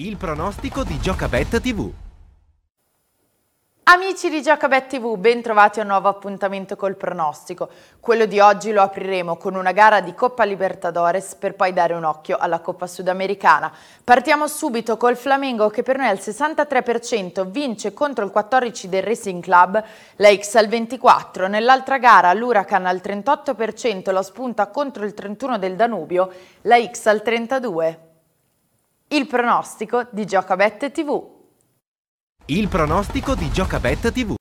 Il pronostico di Giocabet TV. Amici di Giocabet TV, ben trovati a un nuovo appuntamento col pronostico. Quello di oggi lo apriremo con una gara di Coppa Libertadores per poi dare un occhio alla Coppa Sudamericana. Partiamo subito col Flamengo che per noi al 63% vince contro il 14 del Racing Club, la X al 24%. Nell'altra gara l'Huracan al 38% la spunta contro il 31 del Danubio, la X al 32%. Il pronostico di Giocabet TV. Il pronostico di Giocabet TV.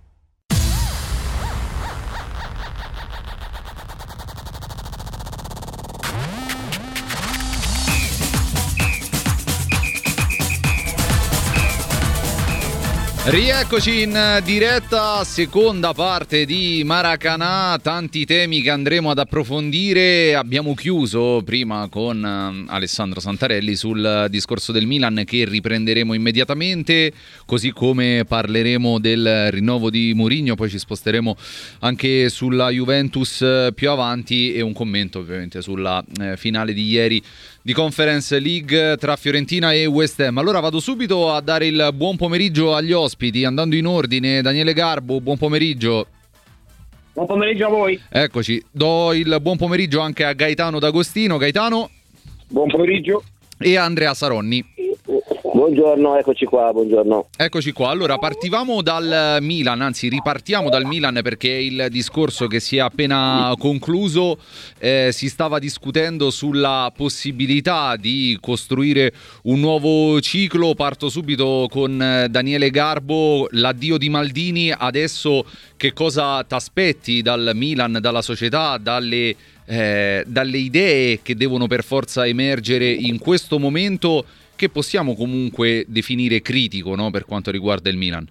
Rieccoci in diretta, seconda parte di Maracanã, tanti temi che andremo ad approfondire. Abbiamo chiuso prima con Alessandro Santarelli sul discorso del Milan che riprenderemo immediatamente, così come parleremo del rinnovo di Mourinho, poi ci sposteremo anche sulla Juventus più avanti e un commento ovviamente sulla finale di ieri di Conference League tra Fiorentina e West Ham. Allora vado subito a dare il buon pomeriggio agli ospiti, andando in ordine. Daniele Garbo, buon pomeriggio. Buon pomeriggio a voi. Eccoci, do il buon pomeriggio anche a Gaetano D'Agostino. Gaetano. Buon pomeriggio. E a Andrea Saronni. Buongiorno, eccoci qua, buongiorno. Eccoci qua, allora partivamo dal Milan, anzi ripartiamo dal Milan perché il discorso che si è appena concluso, si stava discutendo sulla possibilità di costruire un nuovo ciclo. Parto subito con Daniele Garbo, l'addio di Maldini, adesso che cosa t'aspetti dal Milan, dalla società, dalle idee che devono per forza emergere in questo momento, che possiamo comunque definire critico, no, per quanto riguarda il Milan?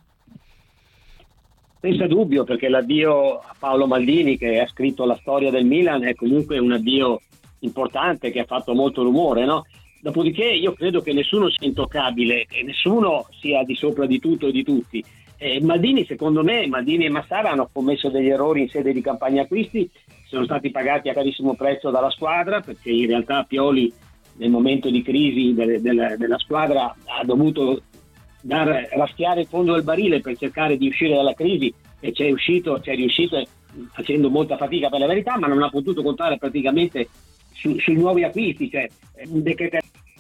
Senza dubbio, perché l'addio a Paolo Maldini, che ha scritto la storia del Milan, è comunque un addio importante che ha fatto molto rumore, no? Dopodiché io credo che nessuno sia intoccabile e nessuno sia di sopra di tutto e di tutti. Maldini, secondo me, Maldini e Massara hanno commesso degli errori in sede di campagna acquisti, sono stati pagati a carissimo prezzo dalla squadra, perché in realtà Pioli nel momento di crisi della squadra ha dovuto raschiare il fondo del barile per cercare di uscire dalla crisi e c'è riuscito facendo molta fatica per la verità, ma non ha potuto contare praticamente sui nuovi acquisti, cioè un decreto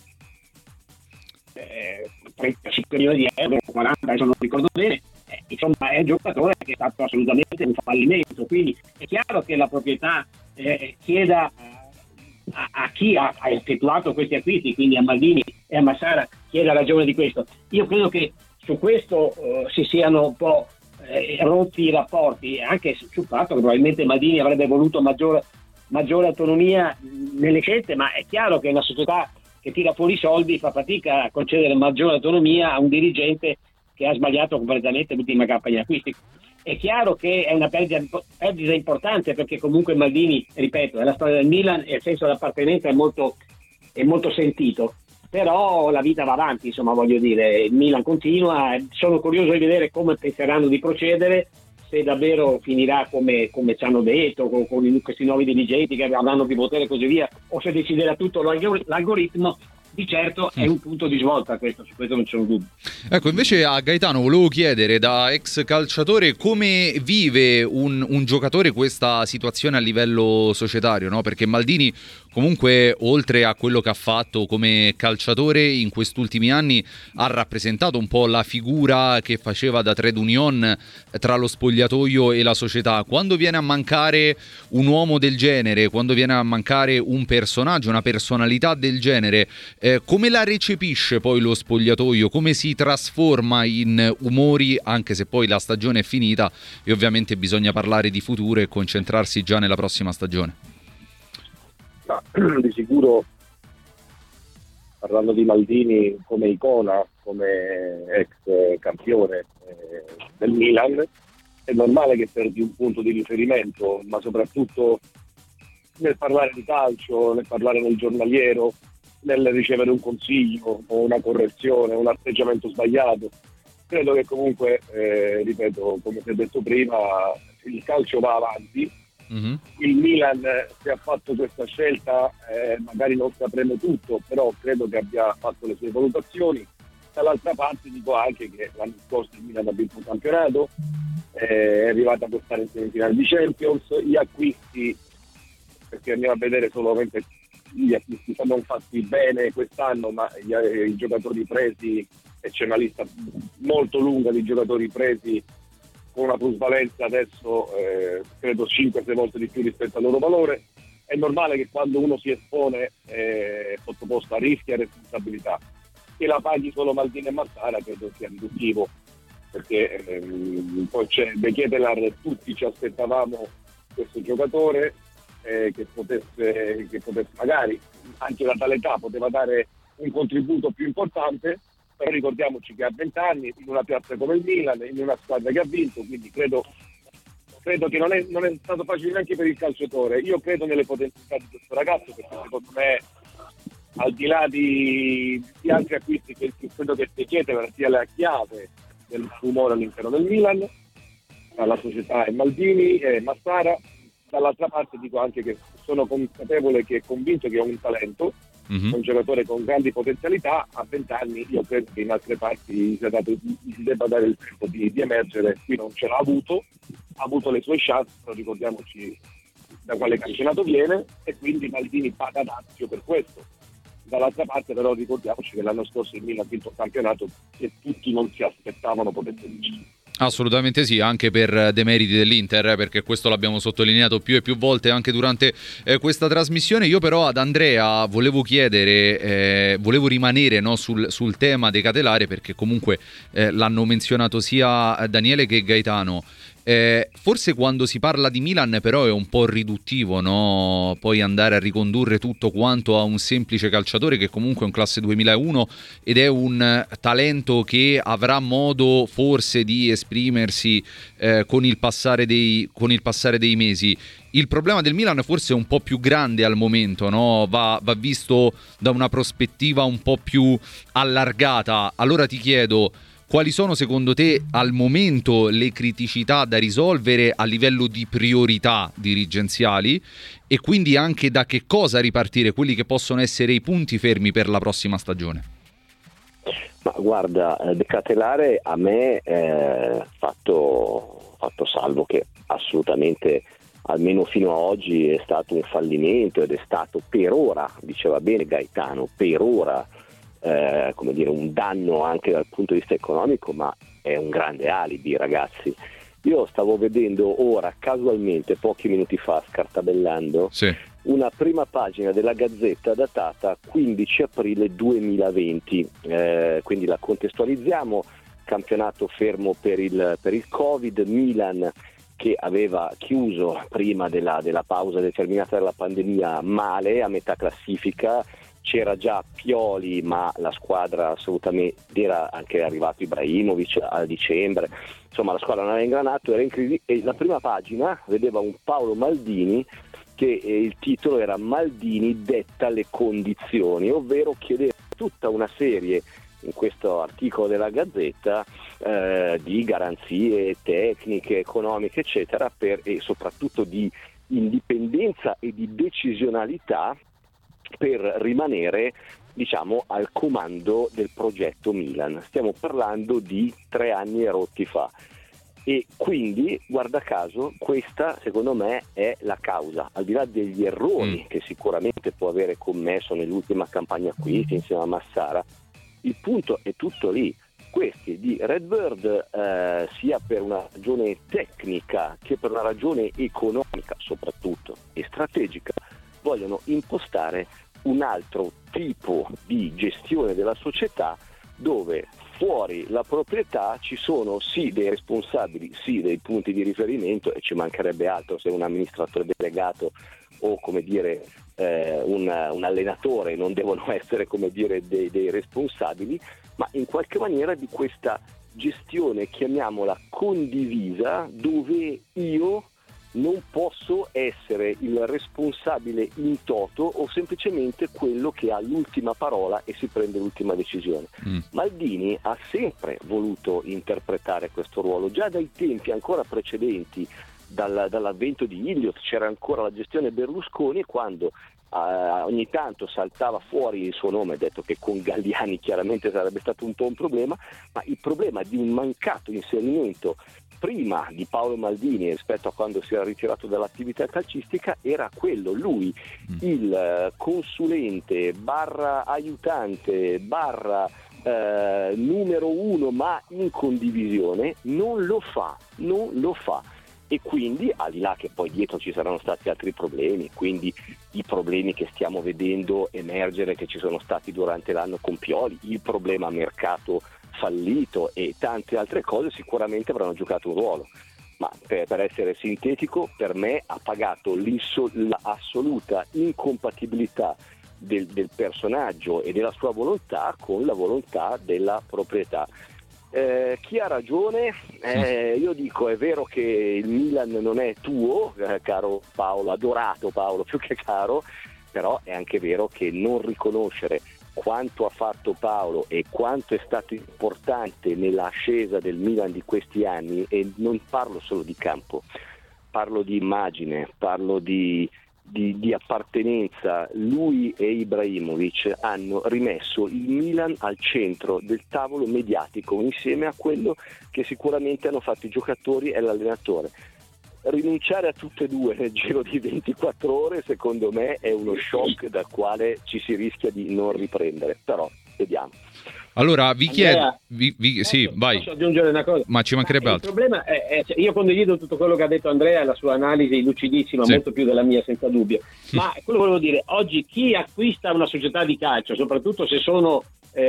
35 milioni di euro, 40 adesso non ricordo bene, insomma è un giocatore che è stato assolutamente un fallimento, quindi è chiaro che la proprietà chieda a chi ha effettuato questi acquisti, quindi a Maldini e a Massara, chiede ragione di questo. Io credo che su questo si siano un po' rotti i rapporti, anche sul fatto che probabilmente Maldini avrebbe voluto maggiore autonomia nelle scelte, ma è chiaro che una società che tira fuori i soldi fa fatica a concedere maggiore autonomia a un dirigente che ha sbagliato completamente l'ultima campagna di acquisti. È chiaro che è una perdita importante, perché comunque Maldini, ripeto, è la storia del Milan e il senso dell'appartenenza è molto sentito, però la vita va avanti, insomma, voglio dire, il Milan continua, sono curioso di vedere come penseranno di procedere, se davvero finirà come ci hanno detto, con questi nuovi dirigenti che avranno più potere e così via, o se deciderà tutto l'algoritmo. Di certo è un punto di svolta questo, su questo non c'è un dubbio. Ecco, invece a Gaetano volevo chiedere, da ex calciatore, come vive un giocatore questa situazione a livello societario, no? Perché Maldini comunque, oltre a quello che ha fatto come calciatore in questi ultimi anni, ha rappresentato un po' la figura che faceva da trade union tra lo spogliatoio e la società. Quando viene a mancare un uomo del genere, quando viene a mancare un personaggio, una personalità del genere, come la recepisce poi lo spogliatoio? Come si trasforma in umori, anche se poi la stagione è finita e ovviamente bisogna parlare di futuro e concentrarsi già nella prossima stagione? No, di sicuro, parlando di Maldini come icona, come ex campione del Milan, è normale che perdi un punto di riferimento, ma soprattutto nel parlare di calcio, nel parlare nel giornaliero, nel ricevere un consiglio o una correzione, un atteggiamento sbagliato. Credo che comunque, ripeto, come si è detto prima, il calcio va avanti Il Milan, se ha fatto questa scelta, magari non sapremo tutto, però credo che abbia fatto le sue valutazioni. Dall'altra parte dico anche che l'anno scorso il Milan ha vinto un campionato, è arrivato a portare in semifinale di Champions. Gli acquisti, perché andiamo a vedere solamente gli acquisti non fatti bene quest'anno, ma i giocatori presi, e c'è una lista molto lunga di giocatori presi con una plusvalenza adesso credo 5-6 volte di più rispetto al loro valore. È normale che quando uno si espone è sottoposto a rischi e a responsabilità. Che la paghi solo Maldini e Massara credo sia riduttivo, perché poi c'è De Ketelaere, tutti ci aspettavamo questo giocatore che potesse magari anche da tale età poteva dare un contributo più importante, però ricordiamoci che ha 20 anni, in una piazza come il Milan, in una squadra che ha vinto, quindi credo che non è stato facile neanche per il calciatore. Io credo nelle potenzialità di questo ragazzo, perché secondo me, al di là di altri acquisti, che credo che De Ketelaere sia la chiave del rumore all'interno del Milan, alla società e Maldini e Massara. Dall'altra parte dico anche che sono consapevole e convinto che è un talento, un giocatore con grandi potenzialità. A 20 anni io credo che in altre parti gli debba dare il tempo di emergere. Qui non ce l'ha avuto, ha avuto le sue chance, però ricordiamoci da quale campionato viene, e quindi Maldini paga dazio per questo. Dall'altra parte però ricordiamoci che l'anno scorso il Milan ha vinto un campionato che tutti non si aspettavano potesse vincere. Assolutamente sì, anche per demeriti dell'Inter, perché questo l'abbiamo sottolineato più e più volte anche durante questa trasmissione. Io però ad Andrea volevo chiedere, volevo rimanere, no, sul tema De Ketelaere, perché comunque l'hanno menzionato sia Daniele che Gaetano. Forse quando si parla di Milan però è un po' riduttivo, no? Poi andare a ricondurre tutto quanto a un semplice calciatore che comunque è un classe 2001 ed è un talento che avrà modo forse di esprimersi con il passare dei mesi. Il problema del Milan forse è un po' più grande al momento, no? Va visto da una prospettiva un po' più allargata. Allora ti chiedo, quali sono secondo te al momento le criticità da risolvere a livello di priorità dirigenziali, e quindi anche da che cosa ripartire quelli che possono essere i punti fermi per la prossima stagione? Ma guarda, De Ketelaere a me fatto salvo che assolutamente almeno fino a oggi è stato un fallimento, ed è stato per ora, diceva bene Gaetano, per ora come dire, un danno anche dal punto di vista economico, ma è un grande alibi, ragazzi. Io stavo vedendo ora casualmente pochi minuti fa, scartabellando, una prima pagina della Gazzetta datata 15 aprile 2020, quindi la contestualizziamo: campionato fermo per il Covid, Milan che aveva chiuso prima della pausa determinata dalla pandemia male, a metà classifica. C'era già Pioli, ma la squadra assolutamente, era anche arrivato Ibrahimovic a dicembre, insomma la squadra non aveva ingranato, era in crisi, e la prima pagina vedeva un Paolo Maldini che il titolo era "Maldini detta le condizioni", ovvero chiedeva tutta una serie, in questo articolo della Gazzetta, di garanzie tecniche, economiche, eccetera, e soprattutto di indipendenza e di decisionalità per rimanere, diciamo, al comando del progetto Milan. Stiamo parlando di 3 anni e rotti fa, e quindi, guarda caso, questa secondo me è la causa, al di là degli errori che sicuramente può avere commesso nell'ultima campagna acquisti insieme a Massara. Il punto è tutto lì. Questi di Redbird, sia per una ragione tecnica che per una ragione economica soprattutto e strategica, vogliono impostare un altro tipo di gestione della società, dove fuori la proprietà ci sono sì dei responsabili, sì dei punti di riferimento, e ci mancherebbe altro se un amministratore delegato o, come dire, un allenatore non devono essere, come dire, dei responsabili, ma in qualche maniera di questa gestione, chiamiamola condivisa, dove io non posso essere il responsabile in toto o semplicemente quello che ha l'ultima parola e si prende l'ultima decisione. Maldini ha sempre voluto interpretare questo ruolo, già dai tempi ancora precedenti dall'avvento di Iliot, c'era ancora la gestione Berlusconi, e quando ogni tanto saltava fuori il suo nome, detto che con Galliani chiaramente sarebbe stato un po' un problema, ma il problema di un mancato inserimento prima di Paolo Maldini rispetto a quando si era ritirato dall'attività calcistica era quello. Lui, il consulente barra aiutante barra numero uno ma in condivisione, non lo fa. E quindi, al di là che poi dietro ci saranno stati altri problemi, quindi i problemi che stiamo vedendo emergere che ci sono stati durante l'anno con Pioli, il problema mercato fallito e tante altre cose sicuramente avranno giocato un ruolo. Ma per essere sintetico, per me ha pagato l'assoluta incompatibilità del personaggio e della sua volontà con la volontà della proprietà. Chi ha ragione? Io dico, è vero che il Milan non è tuo, caro Paolo, adorato Paolo più che caro, però è anche vero che non riconoscere quanto ha fatto Paolo e quanto è stato importante nell'ascesa del Milan di questi anni, e non parlo solo di campo, parlo di immagine, parlo di appartenenza. Lui e Ibrahimovic hanno rimesso il Milan al centro del tavolo mediatico, insieme a quello che sicuramente hanno fatto i giocatori e l'allenatore. Rinunciare a tutte e due nel giro di 24 ore secondo me è uno shock dal quale ci si rischia di non riprendere, però vediamo. Allora vi chiedo, sì, vai. Posso aggiungere una cosa? Ma ci mancherebbe altro. Il problema è io condivido tutto quello che ha detto Andrea, la sua analisi lucidissima, sì, molto più della mia senza dubbio, ma quello volevo dire, oggi chi acquista una società di calcio, soprattutto se sono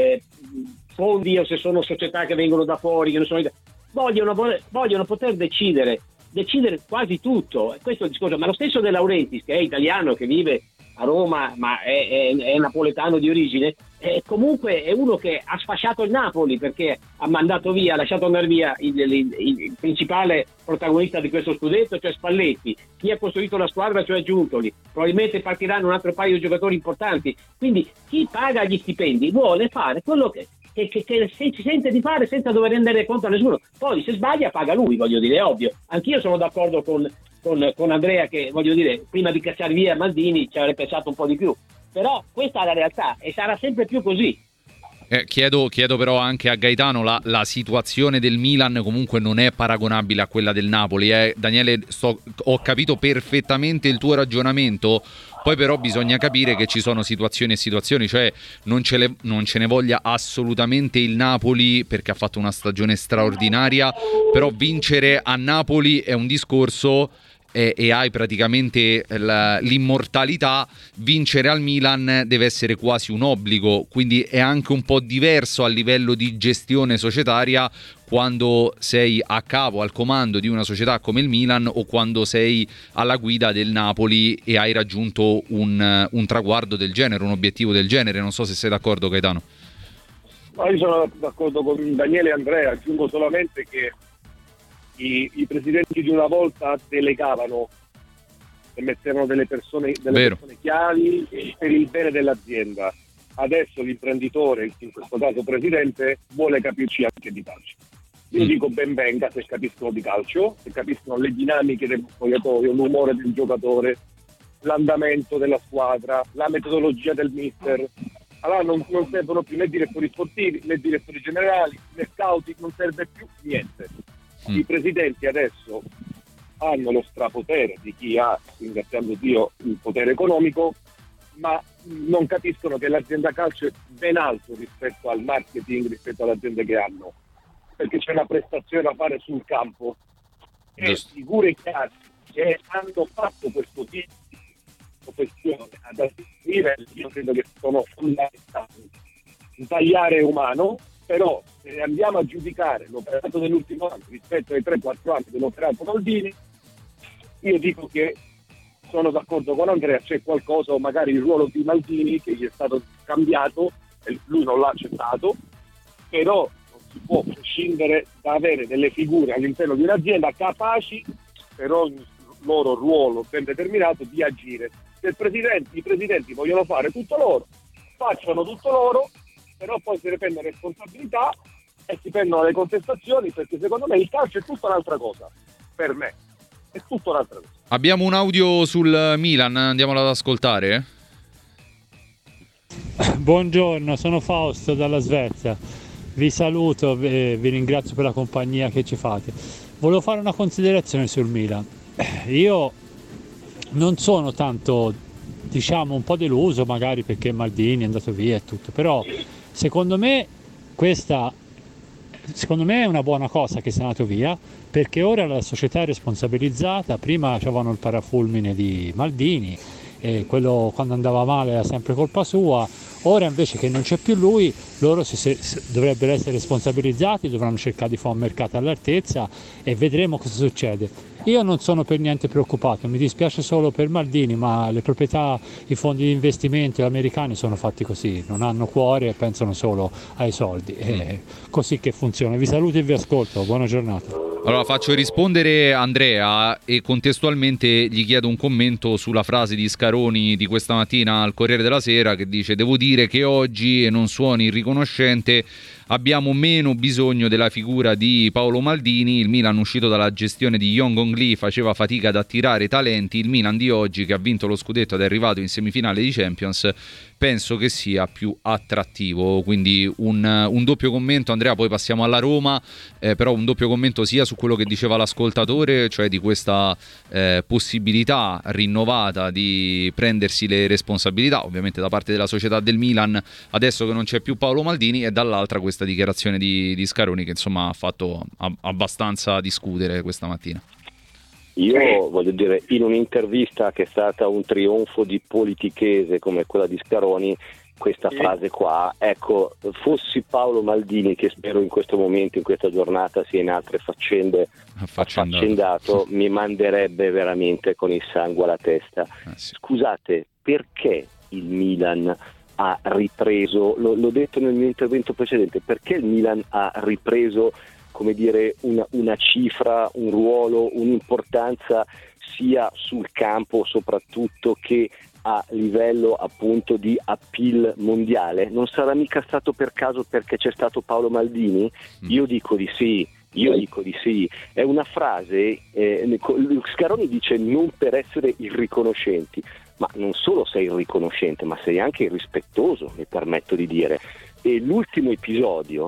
fondi o se sono società che vengono da fuori, che non sono, vogliono poter decidere quasi tutto. Questo è il discorso. Ma lo stesso De Laurentiis, che è italiano, che vive a Roma ma è napoletano di origine, comunque è uno che ha sfasciato il Napoli, perché ha lasciato andare via il principale protagonista di questo scudetto, cioè Spalletti. Chi ha costruito la squadra, cioè Giuntoli. Probabilmente partiranno un altro paio di giocatori importanti. Quindi chi paga gli stipendi vuole fare quello che si sente di fare senza dover rendere conto a nessuno. Poi se sbaglia paga lui, voglio dire, è ovvio. Anch'io sono d'accordo con Andrea che, voglio dire, prima di cacciare via Maldini ci avrei pensato un po' di più, però questa è la realtà e sarà sempre più così. Chiedo però anche a Gaetano, la situazione del Milan comunque non è paragonabile a quella del Napoli. Daniele, ho capito perfettamente il tuo ragionamento, poi però bisogna capire che ci sono situazioni e situazioni, cioè non ce ne voglia assolutamente il Napoli perché ha fatto una stagione straordinaria, però vincere a Napoli è un discorso e hai praticamente l'immortalità. Vincere al Milan deve essere quasi un obbligo, quindi è anche un po' diverso a livello di gestione societaria quando sei a capo, al comando di una società come il Milan, o quando sei alla guida del Napoli e hai raggiunto un traguardo del genere, un obiettivo del genere. Non so se sei d'accordo, Gaetano. No, io sono d'accordo con Daniele e Andrea, aggiungo solamente che i presidenti di una volta delegavano e mettevano delle persone chiavi per il bene dell'azienda. Adesso l'imprenditore, in questo caso presidente, vuole capirci anche di calcio. Io dico ben venga se capiscono di calcio, se capiscono le dinamiche del spogliatoio, l'umore del giocatore, l'andamento della squadra, la metodologia del mister. Allora non servono più né direttori sportivi, né direttori generali, né scouting, non serve più niente. I presidenti adesso hanno lo strapotere di chi ha, ringraziando Dio, il potere economico, ma non capiscono che l'azienda calcio è ben alto rispetto al marketing, rispetto alle aziende che hanno, perché c'è una prestazione da fare sul campo. E figure che hanno fatto questo tipo di professione ad alti livelli, io credo che sono fondamentali. Sbagliare è umano, però se andiamo a giudicare l'operato dell'ultimo anno rispetto ai 3-4 anni dell'operato Maldini, io dico che sono d'accordo con Andrea, c'è qualcosa, o magari il ruolo di Maldini che gli è stato cambiato e lui non l'ha accettato, però non si può prescindere da avere delle figure all'interno di un'azienda capaci per ogni loro ruolo ben determinato di agire. Se i presidenti vogliono fare tutto loro, facciano tutto loro, però poi si ne prendono responsabilità e si prendono le contestazioni, perché secondo me il calcio è tutta un'altra cosa, per me. è tutto un'altra cosa. Abbiamo un audio sul Milan, andiamolo ad ascoltare. Buongiorno, sono Fausto dalla Svezia, vi saluto e vi ringrazio per la compagnia che ci fate. Volevo fare una considerazione sul Milan. Io non sono tanto, diciamo, un po' deluso magari perché Maldini è andato via e tutto, però secondo me è una buona cosa che sia andato via, perché ora la società è responsabilizzata. Prima avevano il parafulmine di Maldini e quello quando andava male era sempre colpa sua. Ora invece che non c'è più lui, loro dovrebbero essere responsabilizzati, dovranno cercare di fare un mercato all'altezza e vedremo cosa succede. Io non sono per niente preoccupato, mi dispiace solo per Maldini, ma le proprietà, i fondi di investimento americani sono fatti così, non hanno cuore e pensano solo ai soldi. È così che funziona. Vi saluto e vi ascolto, buona giornata. Allora faccio rispondere Andrea e contestualmente gli chiedo un commento sulla frase di Scaroni di questa mattina al Corriere della Sera, che dice: devo dire che oggi, e non suoni riconoscente, abbiamo meno bisogno della figura di Paolo Maldini. Il Milan uscito dalla gestione di Yong Lee faceva fatica ad attirare talenti. Il Milan di oggi, che ha vinto lo scudetto ed è arrivato in semifinale di Champions, penso che sia più attrattivo. Quindi un doppio commento, Andrea, poi passiamo alla Roma, però un doppio commento sia su quello che diceva l'ascoltatore, cioè di questa possibilità rinnovata di prendersi le responsabilità ovviamente da parte della società del Milan adesso che non c'è più Paolo Maldini, e dall'altra questa dichiarazione di Scaroni che insomma ha fatto abbastanza discutere questa mattina. Io voglio dire, in un'intervista che è stata un trionfo di politichese come quella di Scaroni, questa frase qua, ecco, fossi Paolo Maldini, che spero in questo momento, in questa giornata, sia in altre faccende affaccendato, mi manderebbe veramente con il sangue alla testa. Sì. Scusate, perché il Milan ha ripreso, l'ho detto nel mio intervento precedente, perché il Milan ha ripreso, come dire, una cifra, un ruolo, un'importanza sia sul campo soprattutto che a livello appunto di appeal mondiale? Non sarà mica stato per caso perché c'è stato Paolo Maldini? Io dico di sì. È una frase, Scaroni dice non per essere irriconoscenti, ma non solo sei irriconoscente, ma sei anche irrispettoso, mi permetto di dire. E l'ultimo episodio,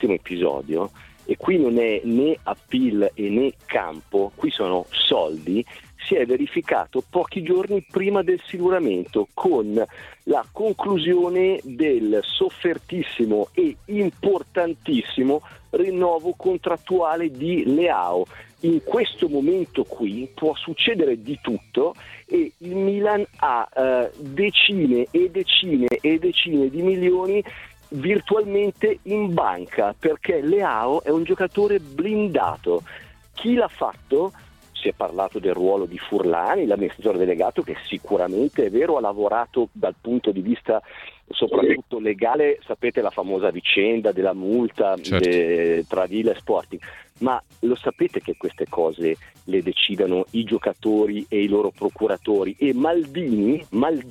e qui non è né appeal e né campo, qui sono soldi, si è verificato pochi giorni prima del siluramento, con la conclusione del soffertissimo e importantissimo rinnovo contrattuale di Leao. In questo momento qui può succedere di tutto e il Milan ha decine e decine e decine di milioni virtualmente in banca, perché Leao è un giocatore blindato. Chi l'ha fatto? Si è parlato del ruolo di Furlani, l'amministratore delegato, che sicuramente è vero, ha lavorato dal punto di vista soprattutto legale, sapete la famosa vicenda della multa, certo, tra Lille e Sporting, ma lo sapete che queste cose le decidano i giocatori e i loro procuratori, e Maldini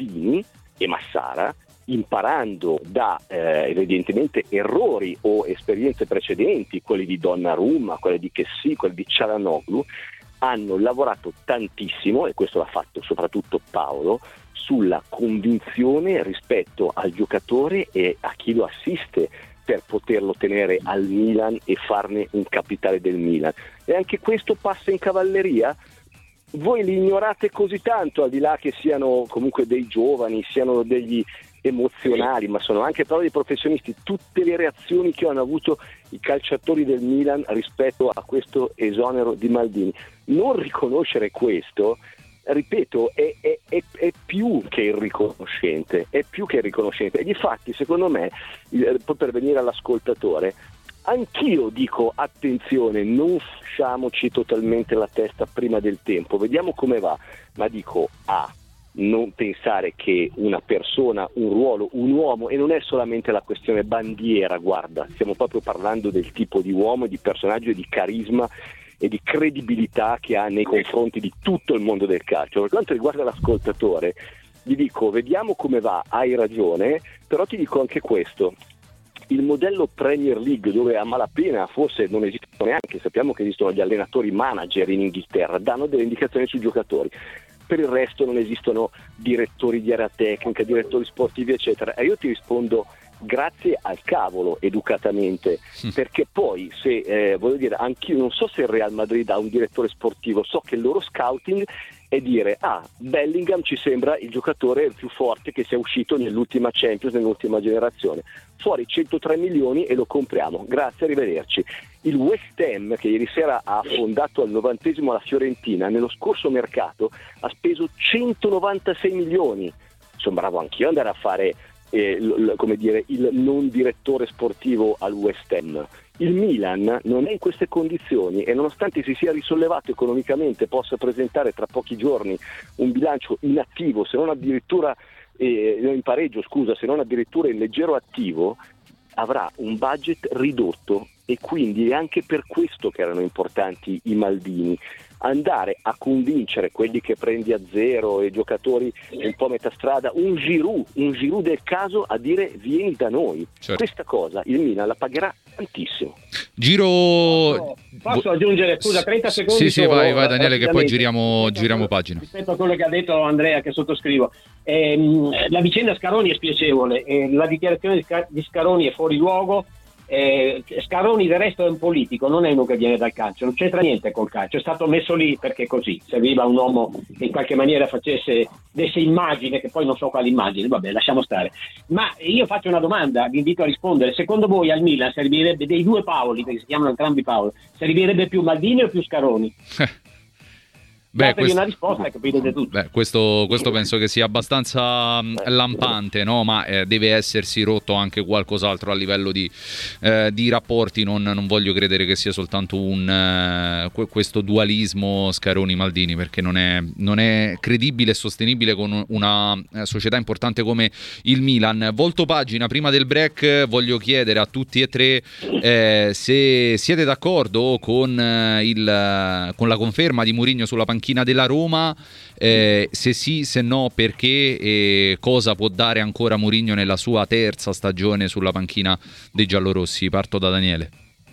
e Massara, imparando da evidentemente errori o esperienze precedenti, quelli di Donnarumma, quelli di Chessy, quelli di Çalhanoğlu, hanno lavorato tantissimo, e questo l'ha fatto soprattutto Paolo, sulla convinzione rispetto al giocatore e a chi lo assiste per poterlo tenere al Milan e farne un capitale del Milan. E anche questo passa in cavalleria? Voi li ignorate così tanto, al di là che siano comunque dei giovani, siano degli emozionali, ma sono anche però dei professionisti. Tutte le reazioni che hanno avuto i calciatori del Milan rispetto a questo esonero di Maldini, non riconoscere questo, ripeto, è più che irriconoscente, e difatti secondo me, poi per venire all'ascoltatore, anch'io dico attenzione, non facciamoci totalmente la testa prima del tempo, vediamo come va, ma dico non pensare che una persona, un ruolo, un uomo, e non è solamente la questione bandiera, guarda, stiamo proprio parlando del tipo di uomo, di personaggio e di carisma e di credibilità che ha nei confronti di tutto il mondo del calcio. Per quanto riguarda l'ascoltatore, gli dico vediamo come va, hai ragione, però ti dico anche questo: il modello Premier League, dove a malapena forse non esistono neanche, sappiamo che esistono gli allenatori manager in Inghilterra, danno delle indicazioni sui giocatori. Per il resto non esistono direttori di area tecnica, direttori sportivi eccetera, e io ti rispondo grazie al cavolo, educatamente, perché poi se voglio dire, anch'io non so se il Real Madrid ha un direttore sportivo, so che il loro scouting è dire Bellingham ci sembra il giocatore più forte che sia uscito nell'ultima Champions, nell'ultima generazione, fuori 103 milioni e lo compriamo, grazie, arrivederci. Il West Ham, che ieri sera ha affondato al 90esimo la Fiorentina, nello scorso mercato ha speso 196 milioni. Sono bravo anch'io ad andare a fare come dire, il non direttore sportivo al West Ham. Il Milan non è in queste condizioni e nonostante si sia risollevato economicamente possa presentare tra pochi giorni un bilancio inattivo, se non addirittura in pareggio, se non addirittura in leggero attivo, avrà un budget ridotto, e quindi è anche per questo che erano importanti i Maldini, andare a convincere quelli che prendi a zero e giocatori un po' a metà strada, un Giroud del caso, a dire vieni da noi. Certo. Questa cosa il Milan la pagherà tantissimo. Posso aggiungere, scusa, 30 secondi? Sì, vai Daniele, che poi giriamo pagina. Rispetto a quello che ha detto Andrea, che sottoscrivo, la vicenda Scaroni è spiacevole, la dichiarazione di Scaroni è fuori luogo. Scaroni del resto è un politico, non è uno che viene dal calcio, non c'entra niente col calcio, è stato messo lì perché così serviva un uomo che in qualche maniera desse immagine, che poi non so quale immagine, vabbè, lasciamo stare. Ma io faccio una domanda, vi invito a rispondere: secondo voi al Milan servirebbe, dei due Paoli, perché si chiamano entrambi Paolo, servirebbe più Maldini o più Scaroni? Una risposta, capite tutto. Questo penso che sia abbastanza lampante, no? Ma deve essersi rotto anche qualcos'altro a livello di rapporti. Non voglio credere che sia soltanto questo dualismo Scaroni-Maldini, perché non è credibile e sostenibile con una società importante come il Milan. Volto pagina, prima del break voglio chiedere a tutti e tre se siete d'accordo con la conferma di Mourinho sulla panchina della Roma, se sì, se no, perché, e cosa può dare ancora Mourinho nella sua terza stagione sulla panchina dei giallorossi. Parto da Daniele.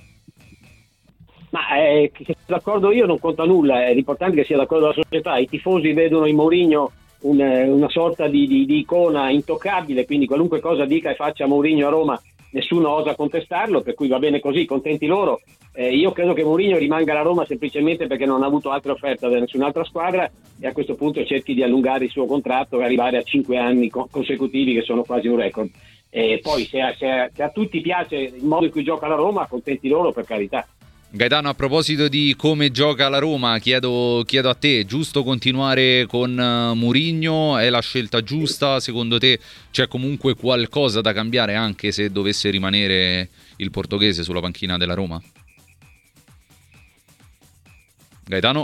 Ma che sia d'accordo io non conta nulla, è l'importante che sia d'accordo la società. I tifosi vedono in Mourinho una sorta di icona intoccabile, quindi qualunque cosa dica e faccia Mourinho a Roma nessuno osa contestarlo, per cui va bene così, contenti loro. Io credo che Mourinho rimanga alla Roma semplicemente perché non ha avuto altre offerte da nessun'altra squadra, e a questo punto cerchi di allungare il suo contratto e arrivare a 5 anni consecutivi, che sono quasi un record. E poi se a tutti piace il modo in cui gioca la Roma, contenti loro, per carità. Gaetano, a proposito di come gioca la Roma, chiedo a te: giusto continuare con Mourinho? È la scelta giusta? Secondo te c'è comunque qualcosa da cambiare anche se dovesse rimanere il portoghese sulla panchina della Roma? Gaetano?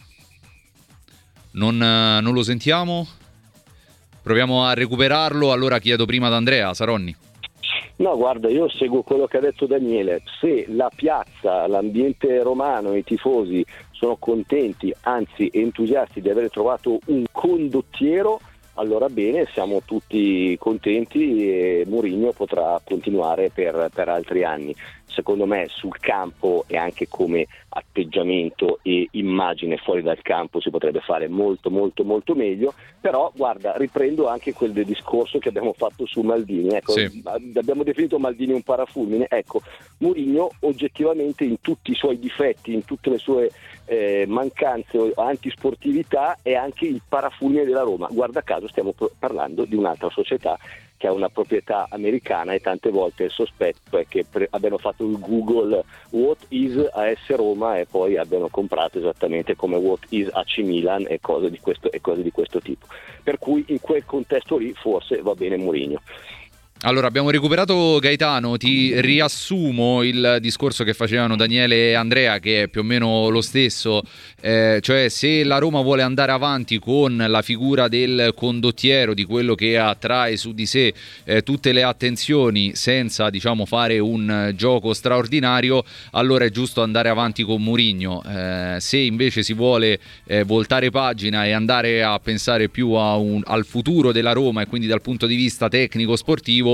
Non lo sentiamo? Proviamo a recuperarlo, allora chiedo prima ad Andrea Saronni. No, guarda, io seguo quello che ha detto Daniele. Se la piazza, l'ambiente romano, i tifosi sono contenti, anzi entusiasti di aver trovato un condottiero, allora bene, siamo tutti contenti e Mourinho potrà continuare per altri anni. Secondo me sul campo e anche come atteggiamento e immagine fuori dal campo si potrebbe fare molto molto molto meglio, però guarda, riprendo anche quel del discorso che abbiamo fatto su Maldini, ecco, sì. Abbiamo definito Maldini un parafulmine, ecco, Mourinho oggettivamente in tutti i suoi difetti, in tutte le sue mancanze o antisportività è anche il parafulmine della Roma. Guarda caso stiamo parlando di un'altra società che ha una proprietà americana e tante volte il sospetto è che abbiano fatto il Google What is AS Roma e poi abbiano comprato esattamente come What is AC Milan e cose di questo tipo, per cui in quel contesto lì forse va bene Mourinho. Allora, abbiamo recuperato Gaetano, ti riassumo il discorso che facevano Daniele e Andrea, che è più o meno lo stesso, cioè se la Roma vuole andare avanti con la figura del condottiero, di quello che attrae su di sé tutte le attenzioni senza, diciamo, fare un gioco straordinario, allora è giusto andare avanti con Mourinho. Se invece si vuole voltare pagina e andare a pensare più al futuro della Roma e quindi dal punto di vista tecnico-sportivo,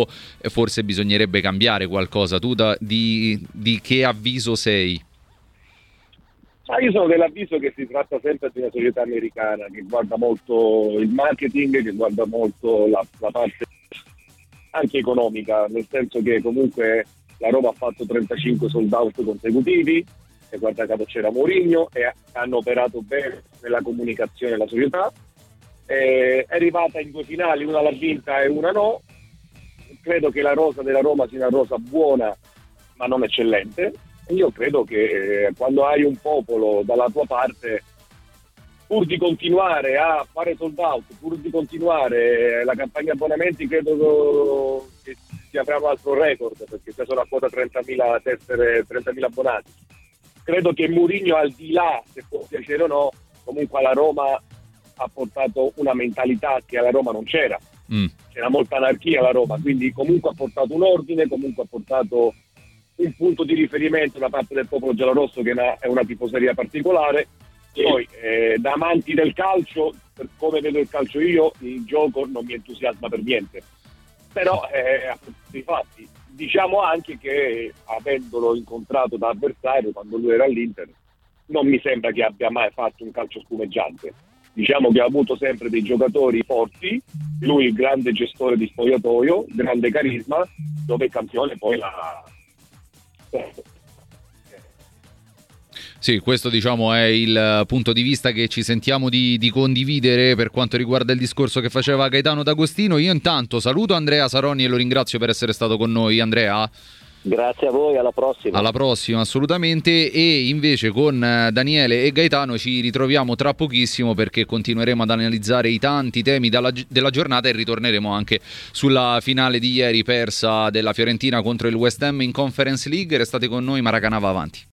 o forse bisognerebbe cambiare qualcosa? Tu di che avviso sei? Io sono dell'avviso che si tratta sempre di una società americana che guarda molto il marketing, che guarda molto la parte anche economica, nel senso che comunque la Roma ha fatto 35 sold out consecutivi, e guarda caso c'era Mourinho, e hanno operato bene nella comunicazione della società. È arrivata in 2 finali, una l'ha vinta e una no. Credo che la rosa della Roma sia una rosa buona ma non eccellente. Io credo che quando hai un popolo dalla tua parte, pur di continuare a fare sold out, pur di continuare la campagna abbonamenti, credo che si avrà un altro record, perché se sono a quota 30.000 tessere, 30.000 abbonati. Credo che Mourinho, al di là se può piacere o no, comunque alla Roma ha portato una mentalità che alla Roma non c'era. C'era molta anarchia alla Roma, quindi comunque ha portato un ordine, comunque ha portato un punto di riferimento da parte del popolo giallorosso, che è una tifoseria particolare. Poi da amanti del calcio, per come vedo il calcio io, il gioco non mi entusiasma per niente, però infatti diciamo anche che, avendolo incontrato da avversario quando lui era all'Inter, non mi sembra che abbia mai fatto un calcio spumeggiante. Diciamo che ha avuto sempre dei giocatori forti, lui il grande gestore di spogliatoio, grande carisma, dove il campione poi l'ha... Sì, questo diciamo è il punto di vista che ci sentiamo di condividere per quanto riguarda il discorso che faceva Gaetano D'Agostino. Io intanto saluto Andrea Saronni e lo ringrazio per essere stato con noi. Andrea? Grazie a voi, alla prossima. Alla prossima, assolutamente. E invece con Daniele e Gaetano ci ritroviamo tra pochissimo, perché continueremo ad analizzare i tanti temi della giornata e ritorneremo anche sulla finale di ieri persa della Fiorentina contro il West Ham in Conference League. Restate con noi, Maracana va avanti.